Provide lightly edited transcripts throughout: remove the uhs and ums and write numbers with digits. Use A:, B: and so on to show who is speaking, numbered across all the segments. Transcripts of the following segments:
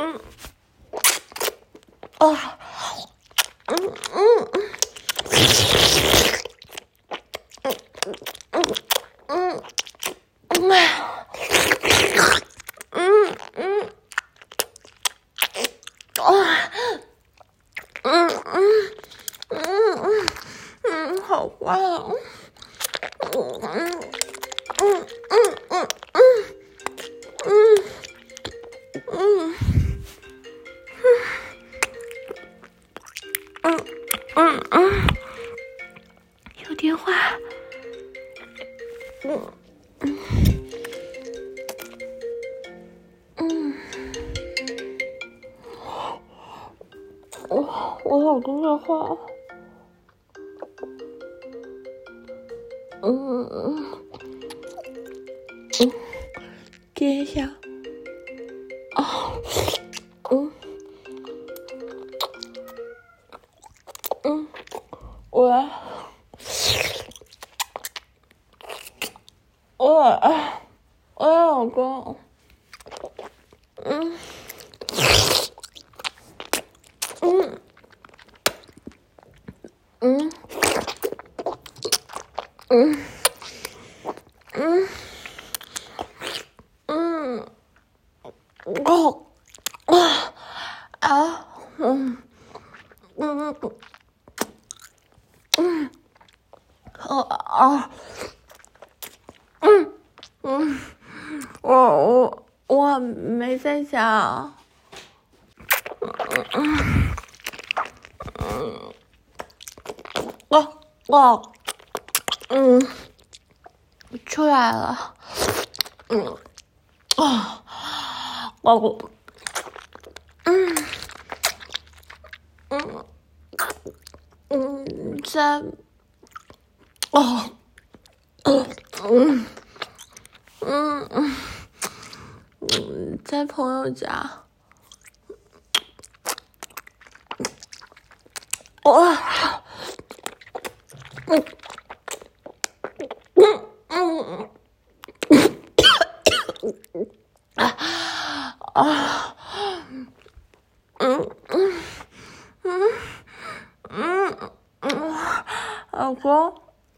A: 好坏哦。有电话。我老公的话。接一下。我老公。我没在想。出来了。在朋友家。老公。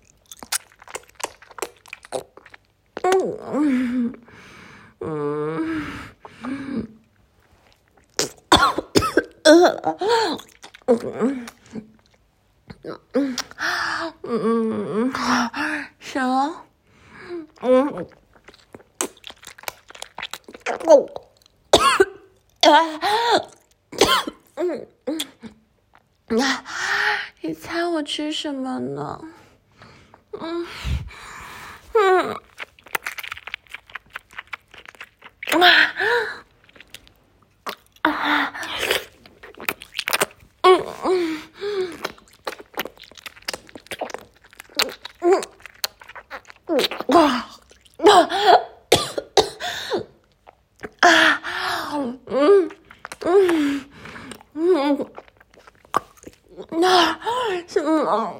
A: 什你猜我吃什么呢？什么？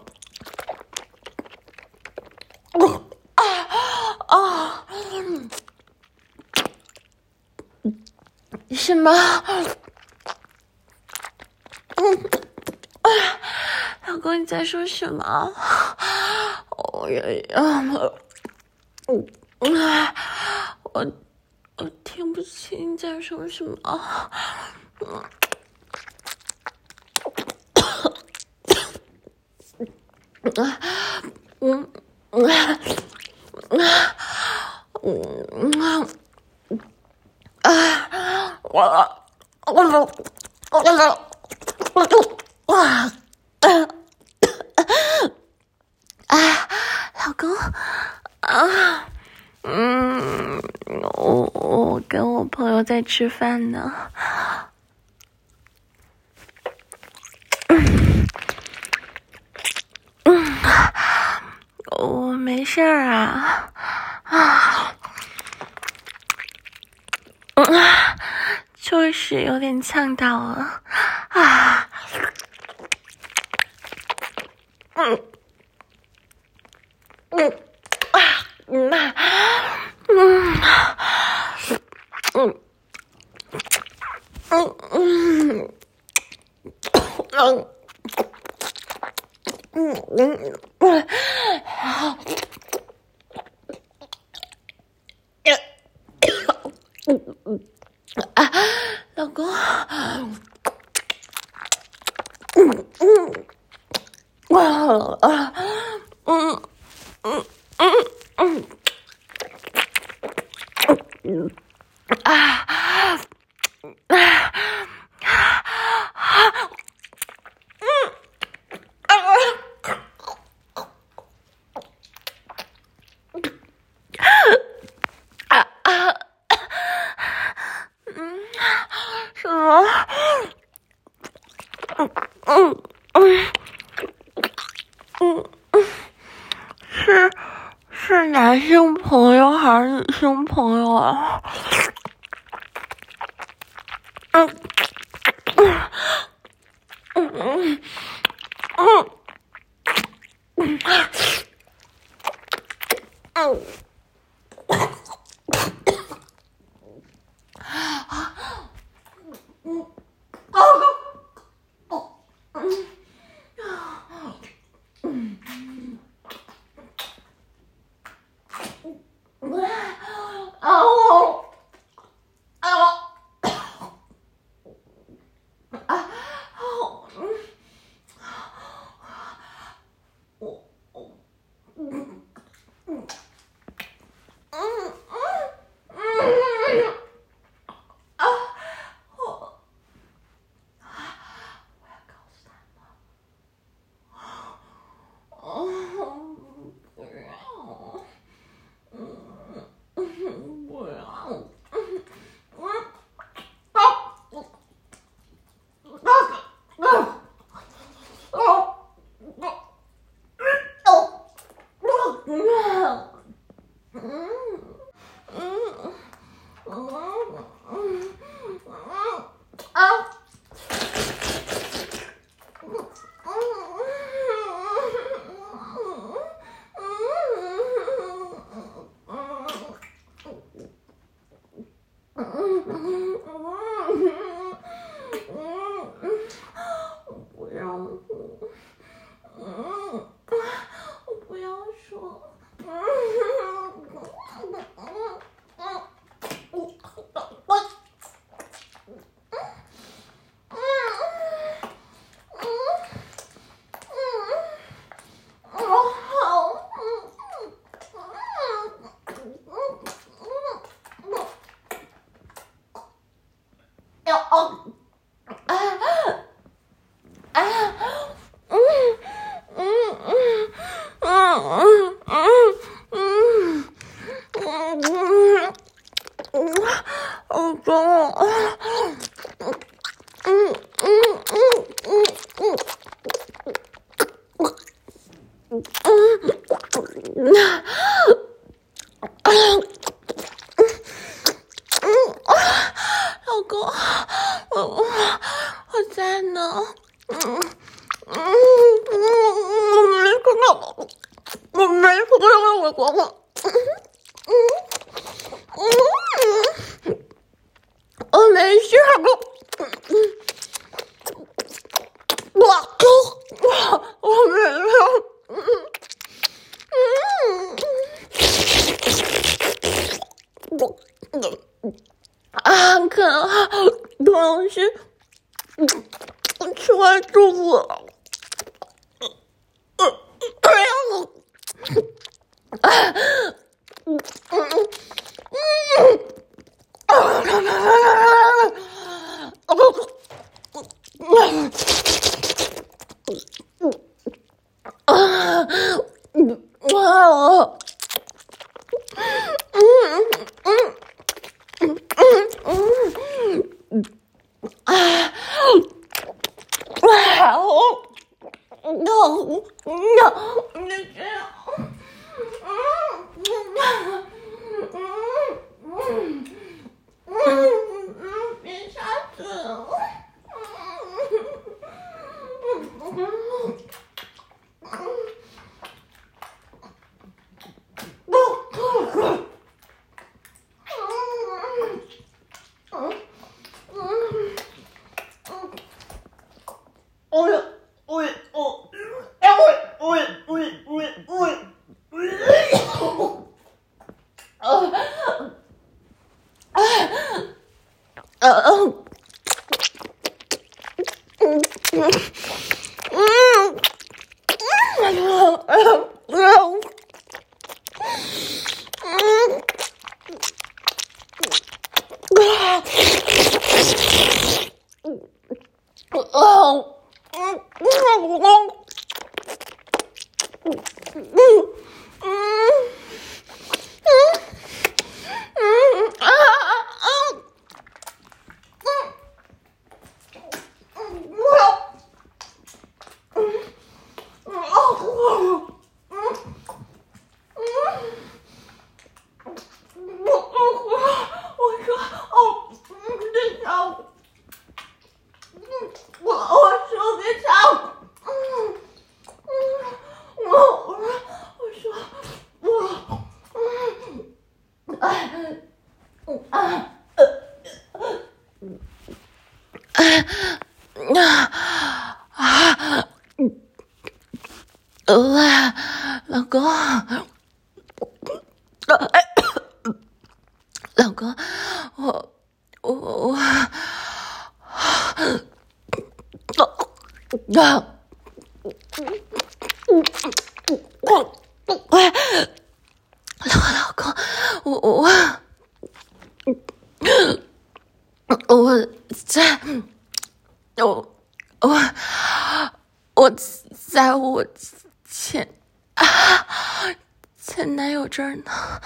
A: 什么？老公，你在说什么？我听不清你在说什么。老公，我跟我朋友在吃饭呢。我没事儿啊。就是有点呛到了。 老公，什么？是男性朋友还是女性朋友啊？老公，我在呢。我没看到我光了。我没事。我没有。可能是吃完肚子了。别杀死我！ 老公，老公，我老公，我在我前男友这儿呢。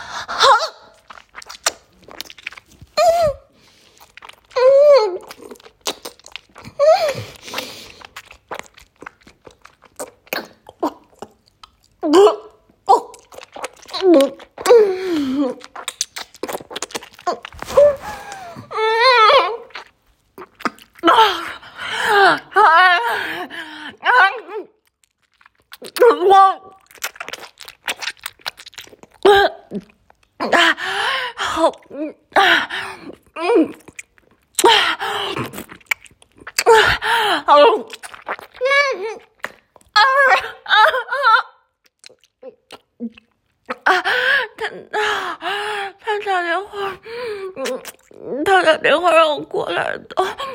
A: 他打电话让我过来的。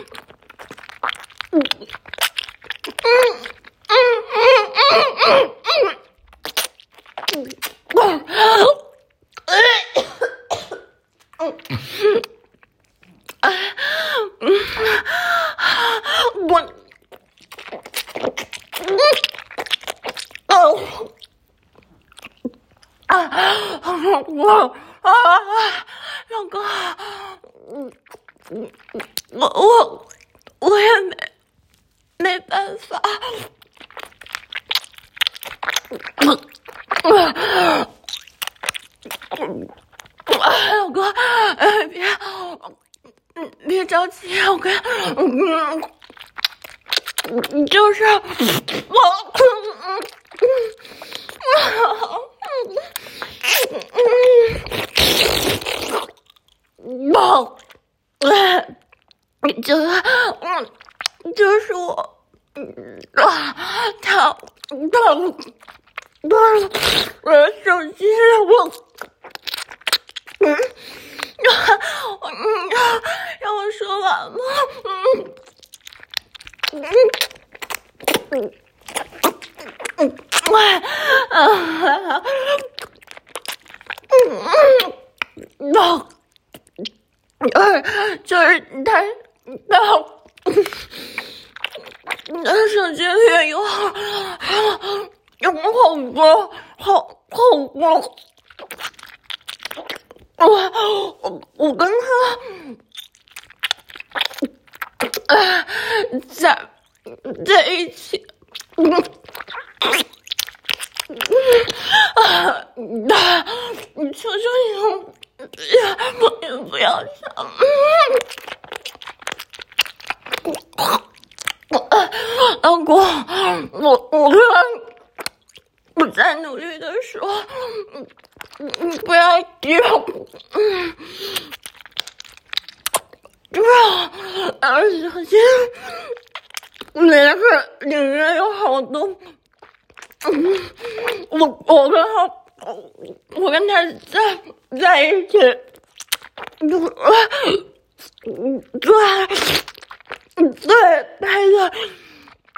A: 老公，我也没办法。老公，别着急，我跟就是就是我，他我的手机让我说完吗？就是他手机里有好多，我跟他在一起。你求求你不要想。老公，我在努力的说，你不要急。首先，里面有好多，我跟他在一起，对拍的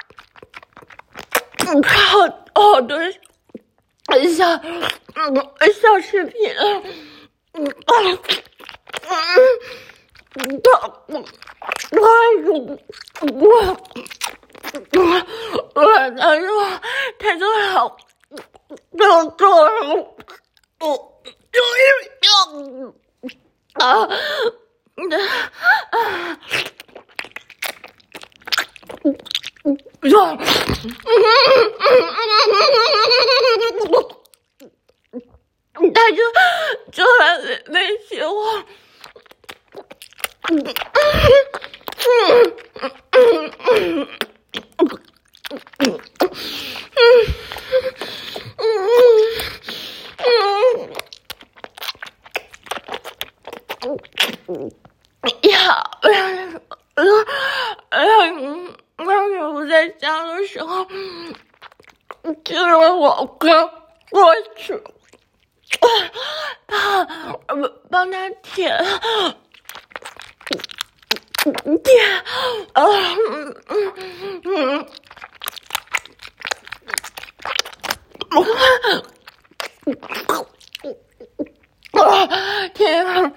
A: 他说他就好，要做了，我终于啊。他就来威胁我，要我在家的时候，就让我跟过去，帮他舔，舔，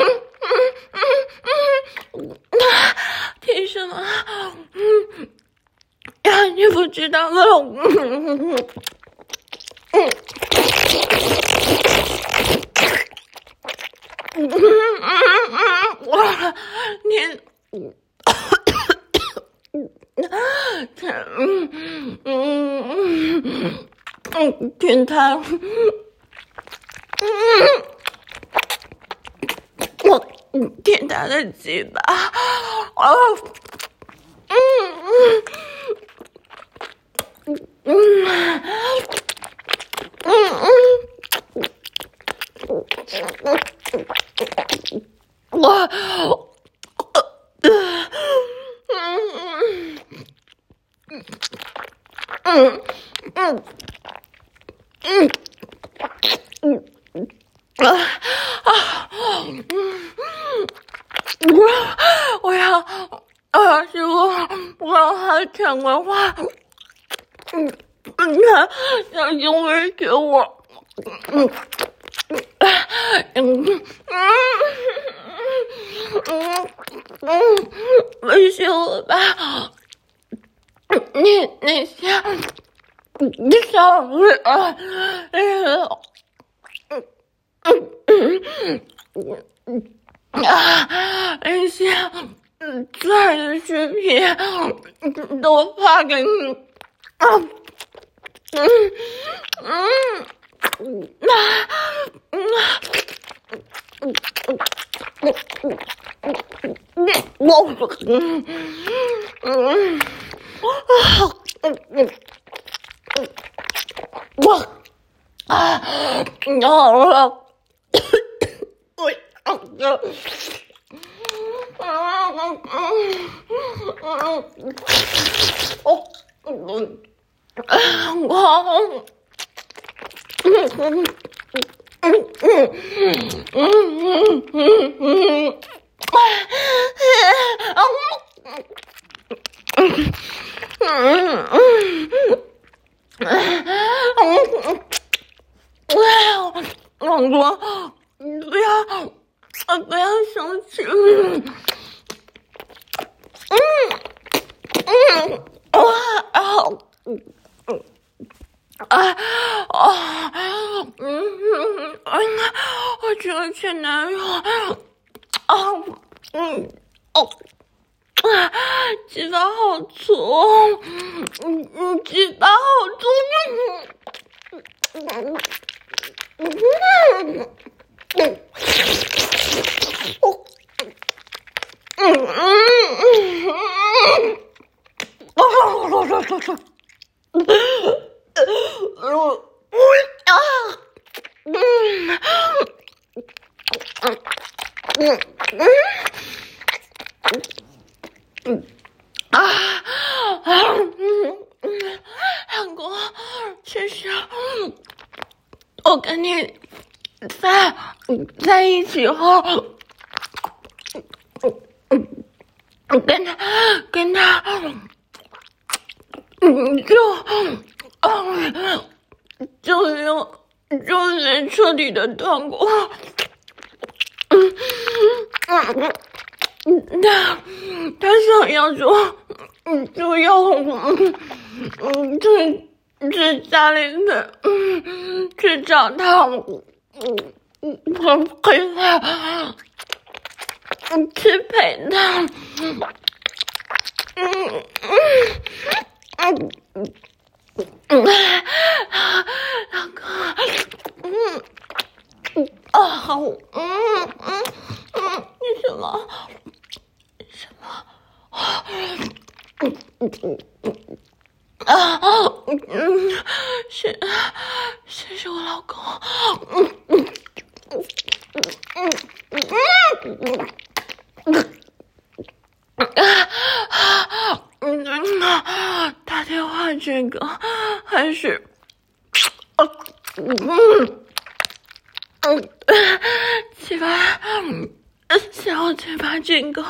A: 舔什么？你不知道了。舔他，我舔他的鸡巴，如果我让他舔的话，他就会给我，威胁我吧，你那些小鬼啊，那些拽的视频都发给你，不要生气。我这个前男友鸡巴好粗，鸡巴好粗，韩国，其实我跟你在一起后，跟他就是彻底的断过。 他想要就要去家里的去找他，我陪他去陪他，老公，好，你什么？谢谢我老公。打电话这个还是七八小七八这个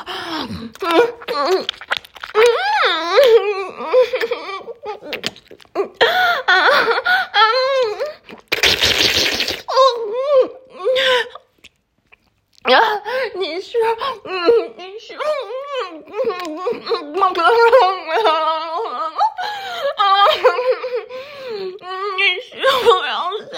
A: 你是不要笑，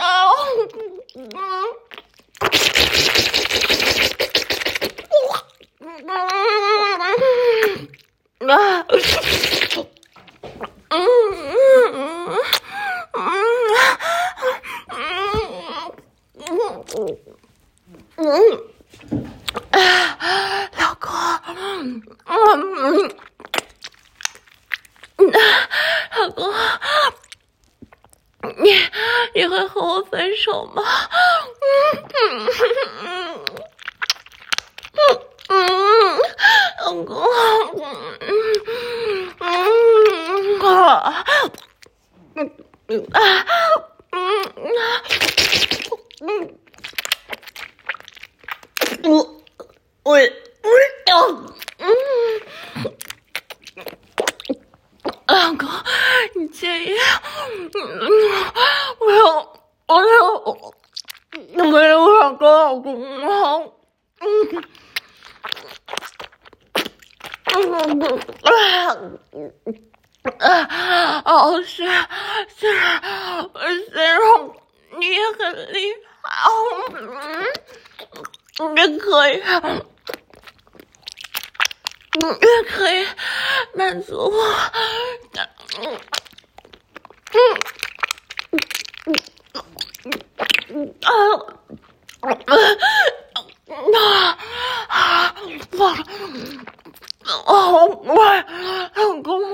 A: 老公，老公，你会和我分手吗？老公，老公，你介意？我没有两个老公吗？虽然你也很厉害，也可以满足我，老公，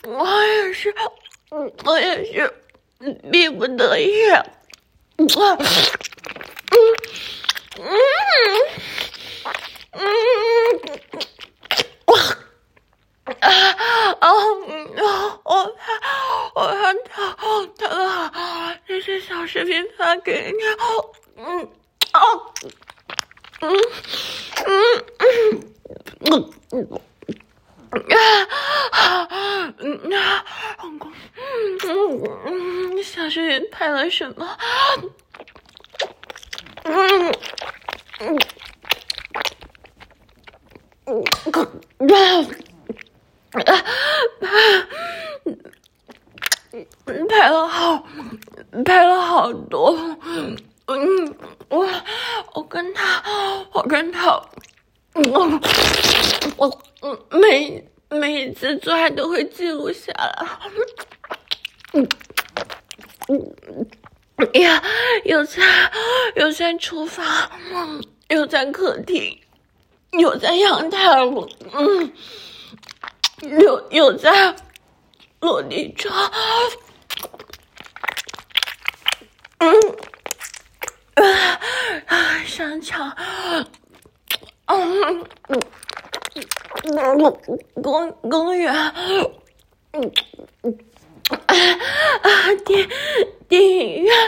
A: 我也是逼不得已。我他这些小视频发给你，老公，小视频拍了什么？拍了好多，我跟他，每一次做爱都会记录下来，有在厨房，有在客厅，有在阳台，有在落地窗，商场，公园，电影院，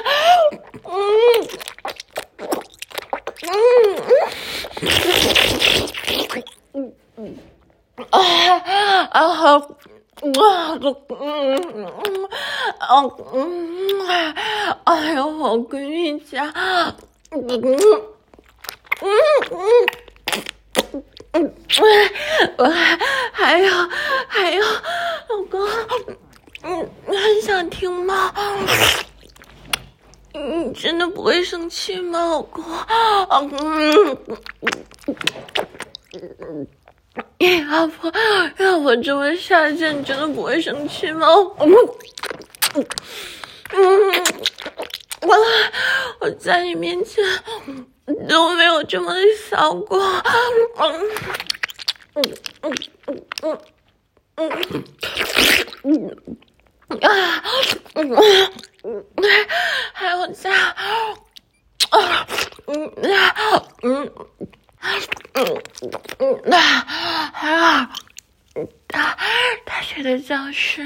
A: 哎呦，我闺女家， 还有，老公，你很想听吗？你真的不会生气吗，老公？要不这么下贱，你真的不会生气吗？我在你面前都没有这么骚过。还有在大学的教室，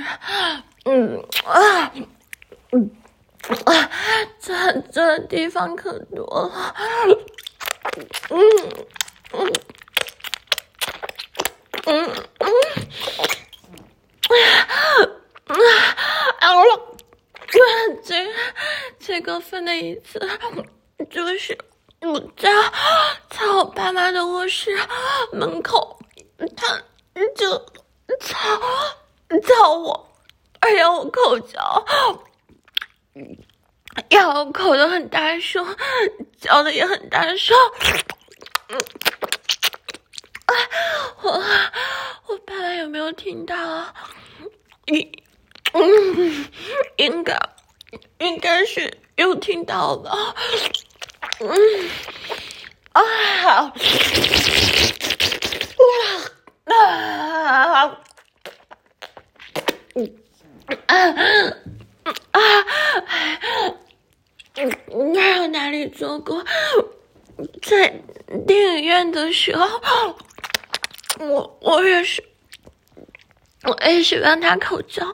A: 这地方可多了，最过分的一次就是我在我爸妈的卧室门口，他就操我，要我口交，要我口的很大声，叫的也很大声。我爸爸有没有听到啊？应该是有听到吧。你还有哪里做过？在电影院的时候，我也是让他口交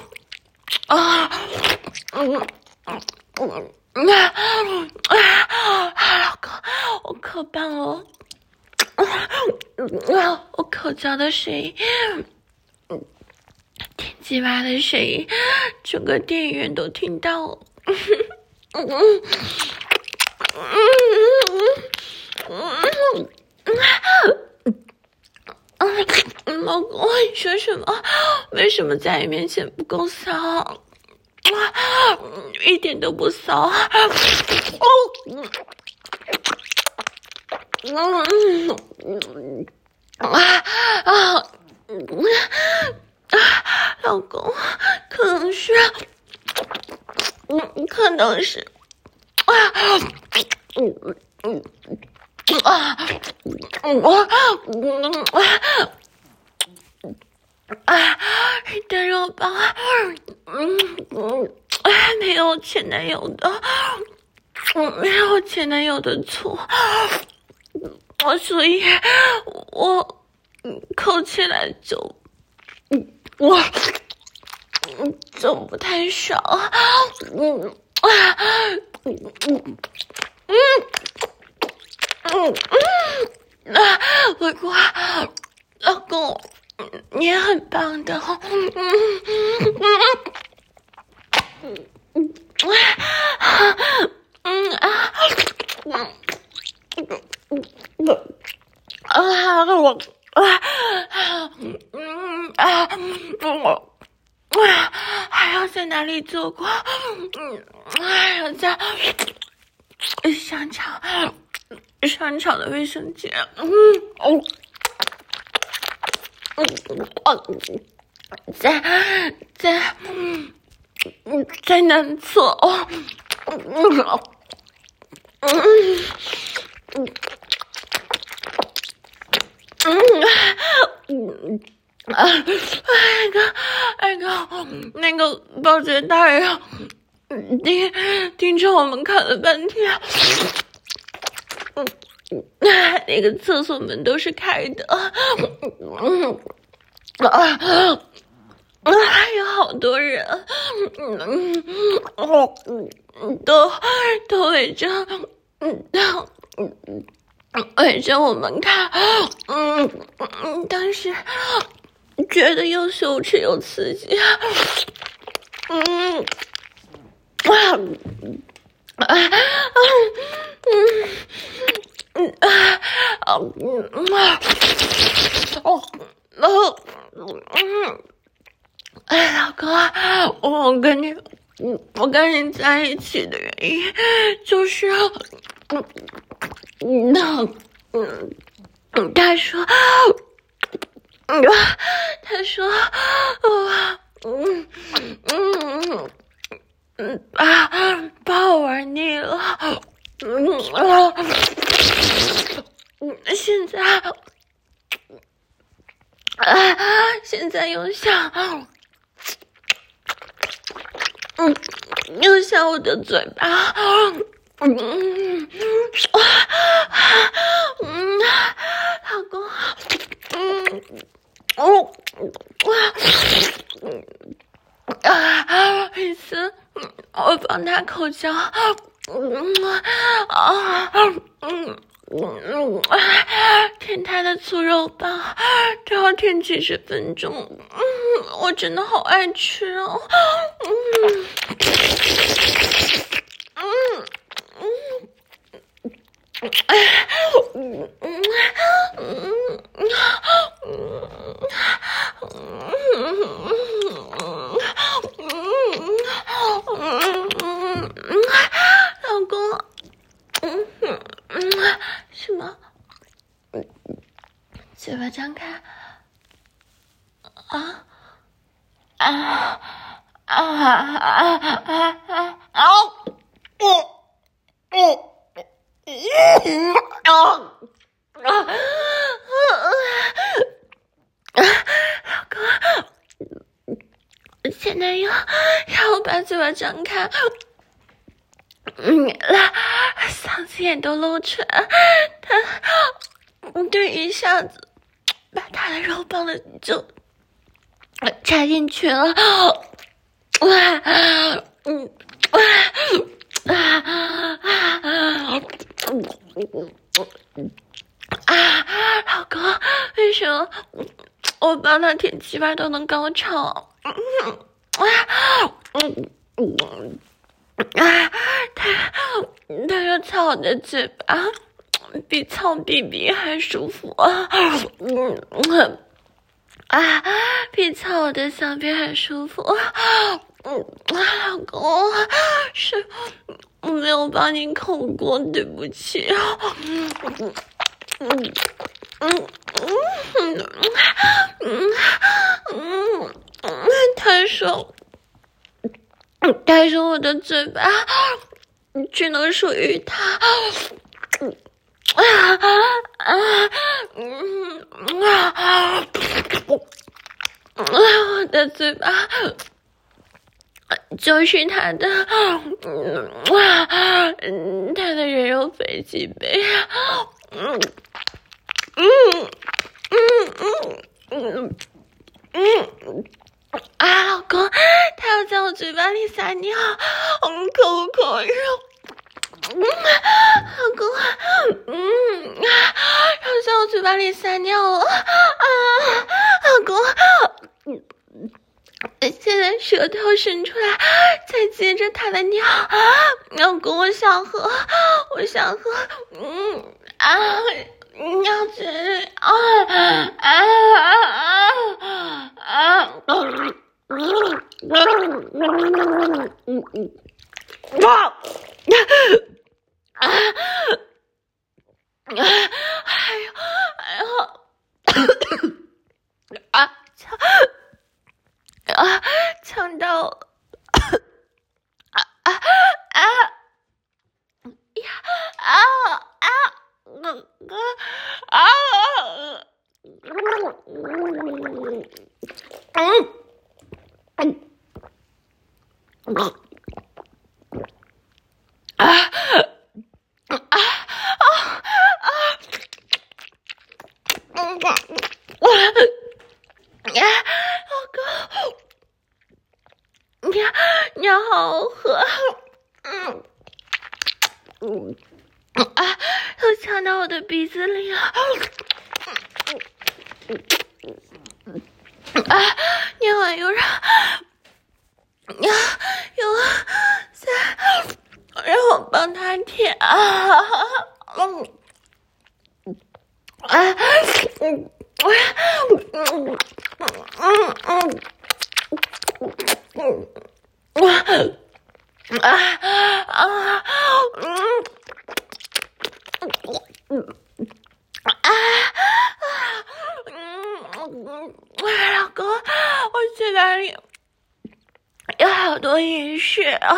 A: 老公，我可棒了！我口交的声音，天鸡巴的声音，整个电影院都听到了。老公，你说什么？为什么在你面前不够骚？一点都不骚。老公，可能是但是我爸没有前男友的错，所以我扣起来就不太爽。不过老公你也很棒的。还要在哪里做过？还要在商场的卫生间。在男厕。那个保洁大人盯着我们看了半天。那个厕所门都是开的。还有好多人，都围着我们看。当时觉得又羞耻又刺激。 老公，我跟你在一起的原因就是，他说，把我玩腻了，现在又想我的嘴巴，老公，一次我帮他口交，舔他的粗肉棒都要舔70分钟，我真的好爱吃哦，老公，什么？嘴巴张开，老公，现在要我把嘴巴张开，嗓子眼都露出来，对，一下子把他的肉棒的就插进去了，老公，为什么我帮他舔鸡巴都能高潮？他说操我的嘴巴比操 BB 还舒服比操我的小便还舒服。老公，是我没有帮你口过，对不起。他说我的嘴巴只能属于他。我的嘴巴就是他的人肉飞机杯。老公，他要在我嘴巴里撒尿，可不可以？老公，要在我嘴巴里撒尿了老公，现在舌头伸出来，再接着他的尿，老公，我想喝，尿嘴里呛到了尿好喝，又呛到我的鼻子里了，尿完又让再让我帮他舔老公，我嘴巴里有好多饮水啊！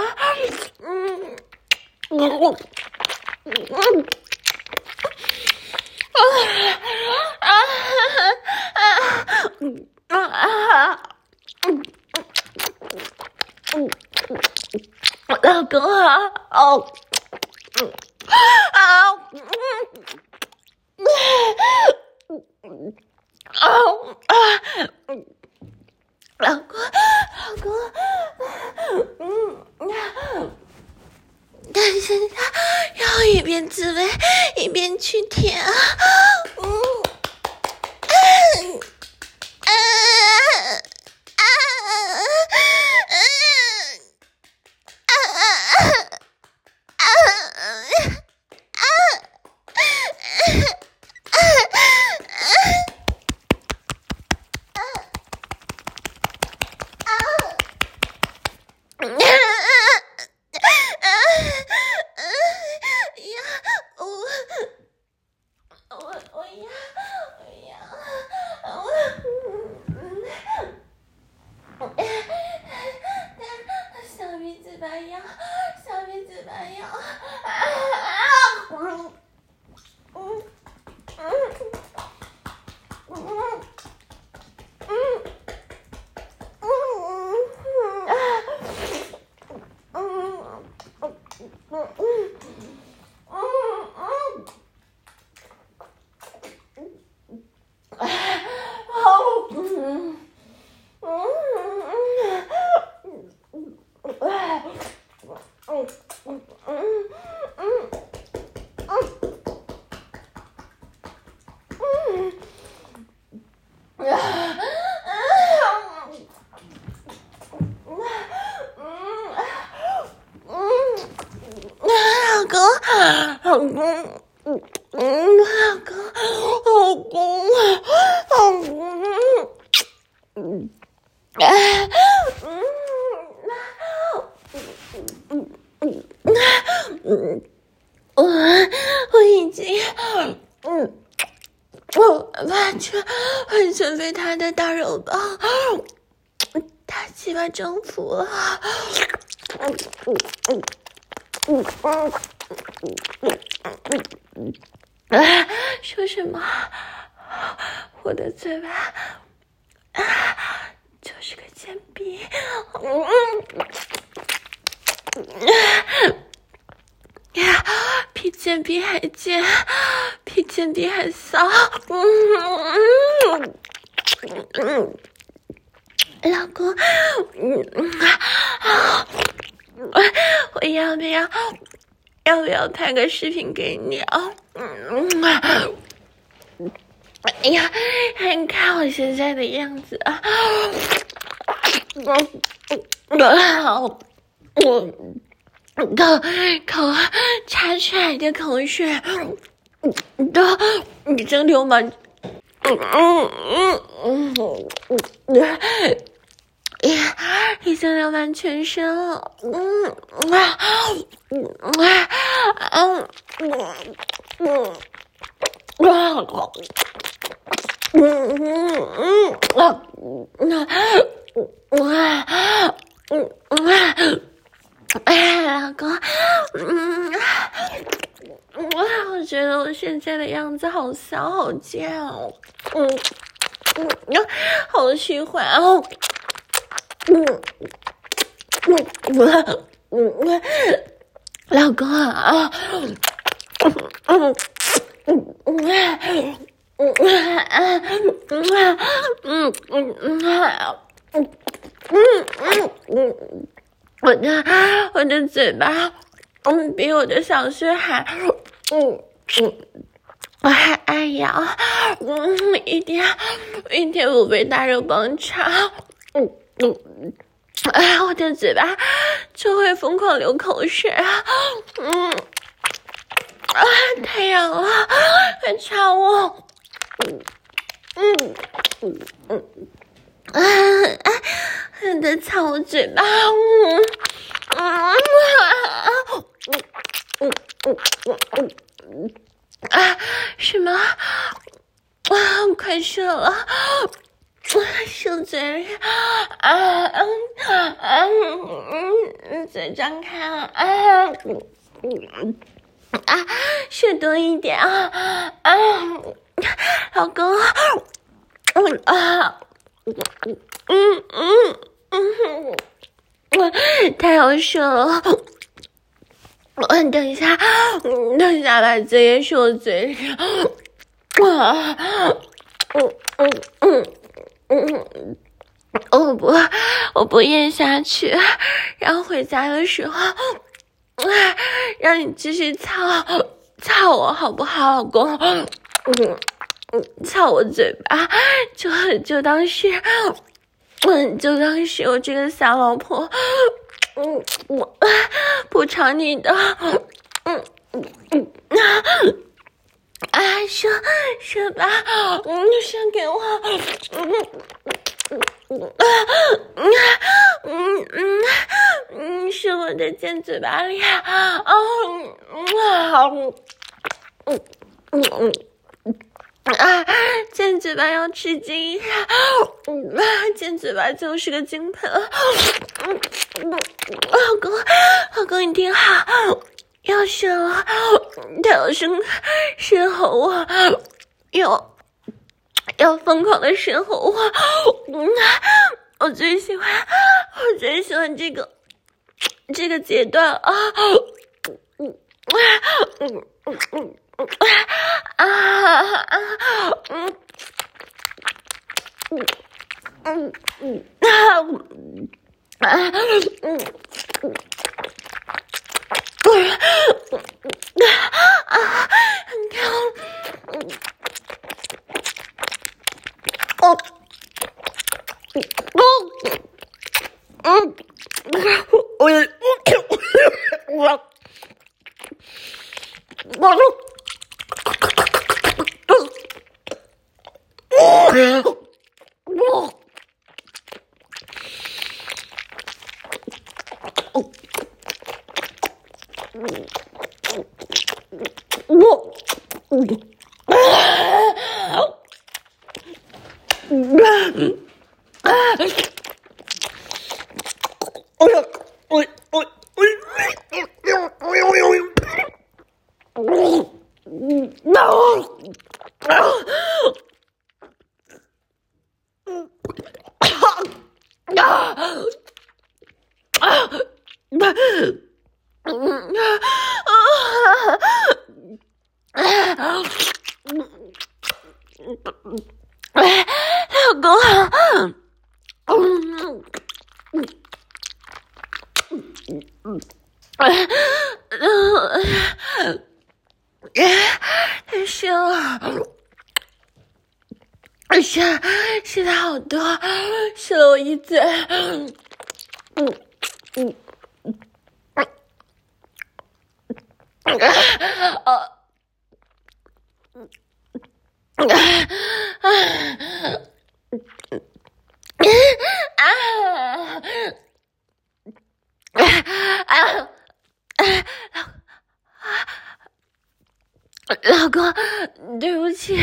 A: 老公啊，老公，他现在要一边自慰一边去舔啊，我已经我完全被他的大肉棒大鸡巴征服了。说什么？我的嘴巴就是个贱逼。比贱逼还贱，比贱逼还骚。老公，我要不要拍个视频给你啊？哎呀，你看我现在的样子啊！口插出来的口水都已经流满，已经流满全身了。老公，我觉得我现在的样子好骚好贱哦，好喜欢哦，老公啊，我的嘴巴，比我的小穴还，我还爱咬，一点不被大肉棒插，我的嘴巴就会疯狂流口水啊，太痒了，快插我， 你的操我嘴巴，什么？快射了！射嘴里，嘴张开了，射多一点老公，太好射了！等一下，把嘴也射我嘴里。我不咽下去，然后回家的时候，让你继续操我好不好，老公？操我嘴巴，就当是我这个小老婆，我补偿你的，射吧，射给我，射我的尖嘴巴里，尖嘴巴要吃惊一下，尖嘴巴就是个金盆，老公你听好，要射了，他要生吼我，要疯狂的生吼我，我最喜欢这个阶段老公，太射了，射的好多，射了我一嘴，老公，对不起，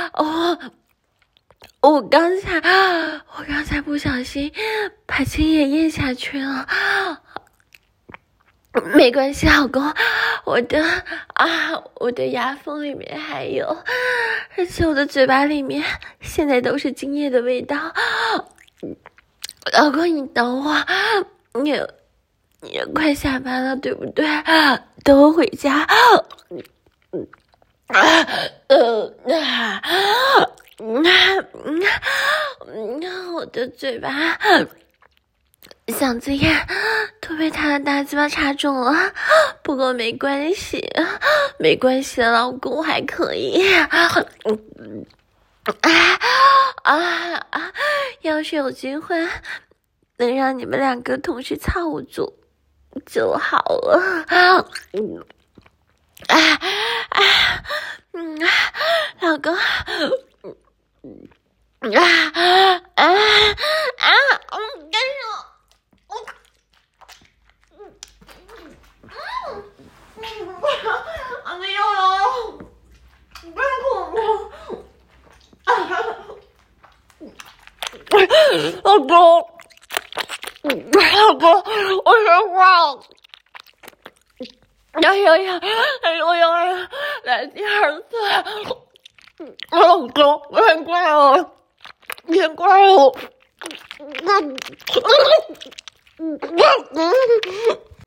A: 我刚才不小心把精液咽下去了，没关系，老公，我的牙缝里面还有，而且我的嘴巴里面现在都是精液的味道。老公，你等我，你也快下班了，对不对？等我回家。我的嘴巴嗓子眼都被他的大鸡巴插中了，不过没关系，老公，我还可以。要是有机会能让你们两个同时操我就好了。老公， 干什么？没有了，不要恐怖。老公，我说话。哎呀，来第二次。老公，别怪我，别怪我。